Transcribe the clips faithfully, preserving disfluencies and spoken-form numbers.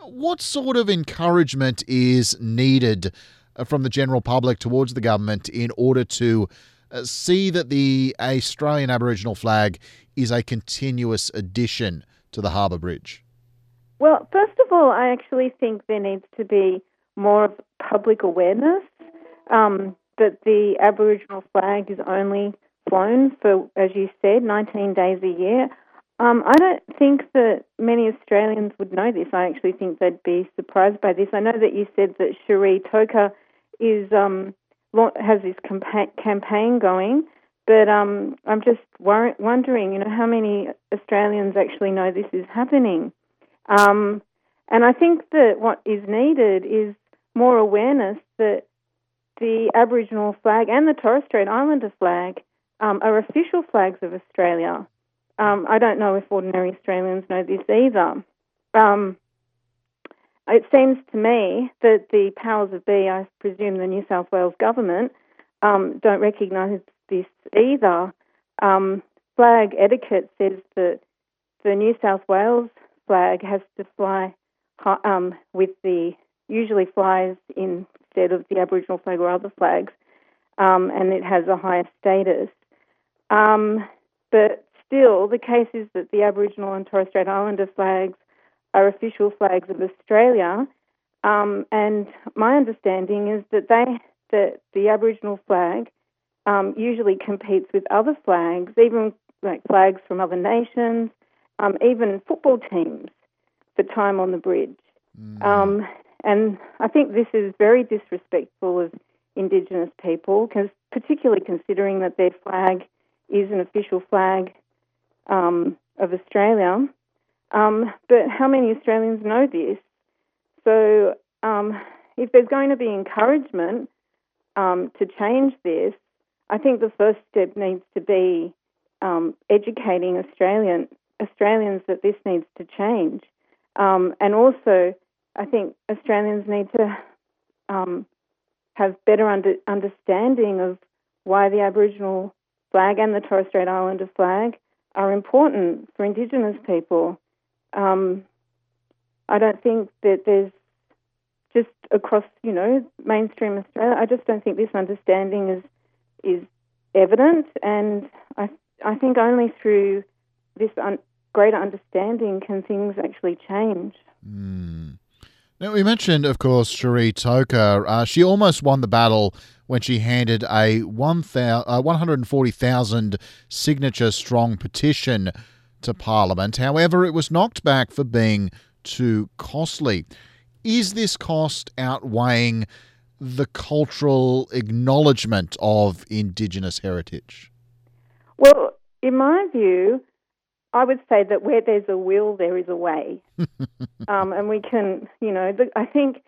what sort of encouragement is needed uh, from the general public towards the government in order to uh, see that the Australian Aboriginal flag is a continuous addition to the Harbour Bridge? Well, first of all, I actually think there needs to be more of public awareness um, that the Aboriginal flag is only flown for, as you said, nineteen days a year. Um, I don't think that many Australians would know this. I actually think they'd be surprised by this. I know that you said that Cherie Toka is um, has this campa- campaign going, but um, I'm just wor- wondering, you know, how many Australians actually know this is happening. Um, and I think that what is needed is more awareness that the Aboriginal flag and the Torres Strait Islander flag um, are official flags of Australia. Um, I don't know if ordinary Australians know this either. Um, it seems to me that the powers of be, I presume the New South Wales government, um, don't recognise this either. Um, flag etiquette says that the New South Wales flag has to fly um, with the, usually flies instead of the Aboriginal flag or other flags, um, and it has a higher status. Um, but still, the case is that the Aboriginal and Torres Strait Islander flags are official flags of Australia, um, and my understanding is that they that the Aboriginal flag um, usually competes with other flags, even like flags from other nations, um, even football teams, for time on the bridge. Mm. Um, and I think this is very disrespectful of Indigenous people, because particularly considering that their flag is an official flag um, of Australia. Um, but how many Australians know this? So um, if there's going to be encouragement um, to change this, I think the first step needs to be um, educating Australian Australians that this needs to change. Um, and also, I think Australians need to um, have better under, understanding of why the Aboriginal flag and the Torres Strait Islander flag are important for Indigenous people. Um, I don't think that there's just across, you know, mainstream Australia, I just don't think this understanding is is evident, and I I think only through this un- greater understanding can things actually change. Mm. Now, we mentioned, of course, Cherie Toka. Uh, she almost won the battle when she handed a one hundred forty thousand signature strong petition to Parliament. However, it was knocked back for being too costly. Is this cost outweighing the cultural acknowledgement of Indigenous heritage? Well, in my view, I would say that where there's a will, there is a way. um, and we can, you know, the, I think,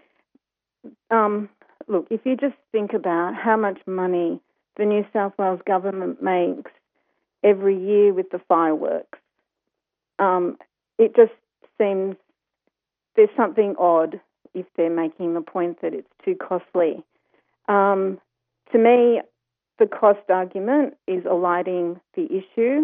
um, look, if you just think about how much money the New South Wales government makes every year with the fireworks, um, it just seems there's something odd if they're making the point that it's too costly. Um, to me, the cost argument is alighting the issue.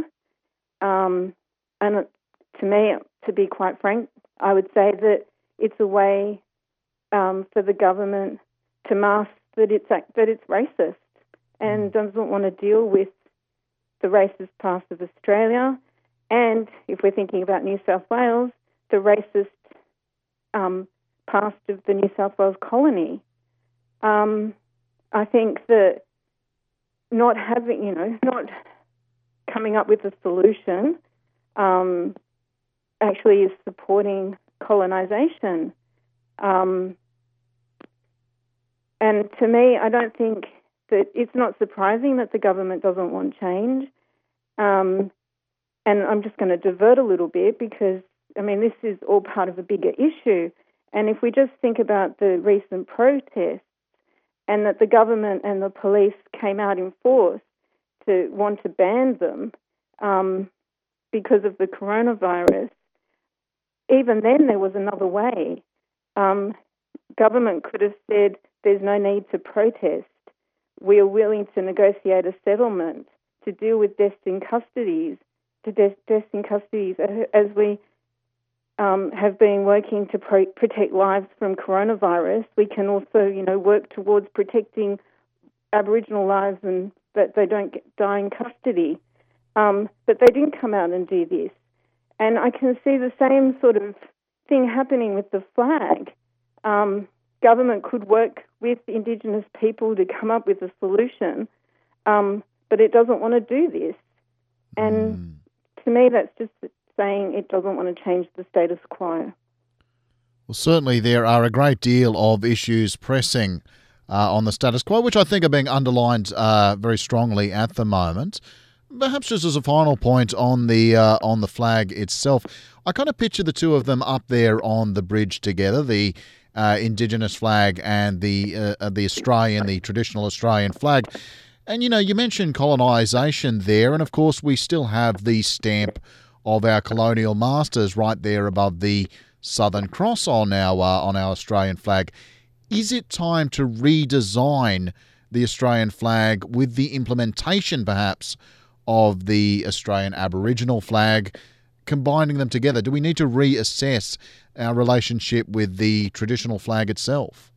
Um, and to me, to be quite frank, I would say that it's a way um, for the government to mask that it's that it's racist and doesn't want to deal with the racist past of Australia. And if we're thinking about New South Wales, the racist um, past of the New South Wales colony. Um, I think that not having, you know, not coming up with a solution um, actually is supporting colonisation. Um, and to me, I don't think that it's not surprising that the government doesn't want change. Um, and I'm just going to divert a little bit because, I mean, this is all part of a bigger issue. And if we just think about the recent protests and that the government and the police came out in force to want to ban them um, because of the coronavirus, even then there was another way. Um, government could have said there's no need to protest. We are willing to negotiate a settlement to deal with deaths in custodies, to deaths in custodies as we um, have been working to pro- protect lives from coronavirus, we can also, you know, work towards protecting Aboriginal lives and that they don't get, die in custody. Um, but they didn't come out and do this. And I can see the same sort of thing happening with the flag. Um, government could work with Indigenous people to come up with a solution, um, but it doesn't want to do this. And mm. to me, that's just saying it doesn't want to change the status quo. Well, certainly there are a great deal of issues pressing uh, on the status quo, which I think are being underlined uh, very strongly at the moment. Perhaps just as a final point on the uh, on the flag itself, I kind of picture the two of them up there on the bridge together, the uh, Indigenous flag and the uh, the Australian, the traditional Australian flag. And, you know, you mentioned colonisation there, and of course we still have the stamp of our colonial masters right there above the Southern Cross on our uh, on our Australian flag. Is it time to redesign the Australian flag with the implementation, perhaps, of the Australian Aboriginal flag, combining them together? Do we need to reassess our relationship with the traditional flag itself?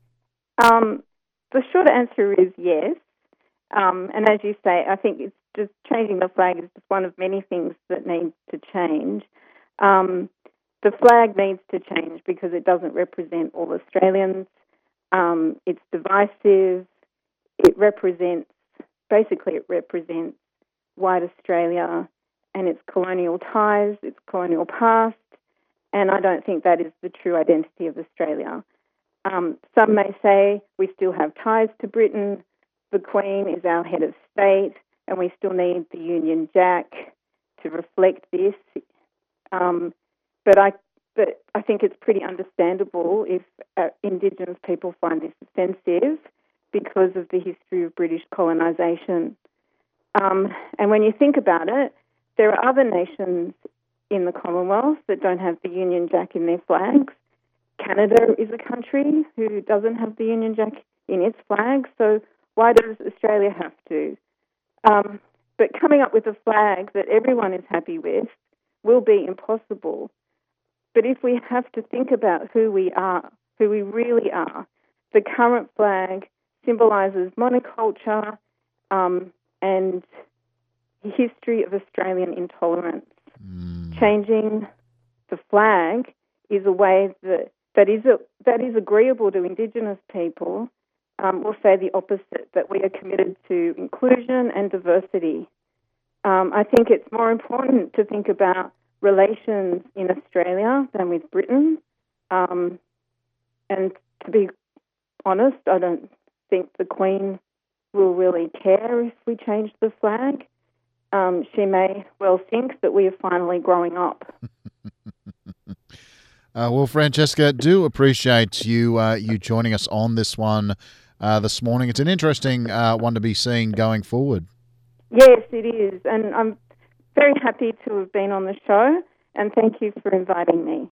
Um, the short answer is yes. Um, and as you say, I think it's just changing the flag is just one of many things that need to change. Um, the flag needs to change because it doesn't represent all Australians. Um, it's divisive. It represents, basically it represents white Australia and its colonial ties, its colonial past, and I don't think that is the true identity of Australia. Um, some may say we still have ties to Britain, the Queen is our head of state, and we still need the Union Jack to reflect this. Um, but I but I think it's pretty understandable if uh, Indigenous people find this offensive because of the history of British colonisation. Um, and when you think about it, there are other nations in the Commonwealth that don't have the Union Jack in their flags. Canada is a country who doesn't have the Union Jack in its flag, so why does Australia have to? Um, but coming up with a flag that everyone is happy with will be impossible. But if we have to think about who we are, who we really are, the current flag symbolises monoculture, um, and history of Australian intolerance. Mm. Changing the flag is a way that that is a, that is agreeable to Indigenous people. Um, we'll say the opposite, that we are committed to inclusion and diversity. Um, I think it's more important to think about relations in Australia than with Britain. Um, and to be honest, I don't think the Queen will really care if we change the flag. Um, she may well think that we are finally growing up. uh, well, Francesca, do appreciate you uh, you joining us on this one uh, this morning. It's an interesting uh, one to be seen going forward. Yes, it is. And I'm very happy to have been on the show, and thank you for inviting me.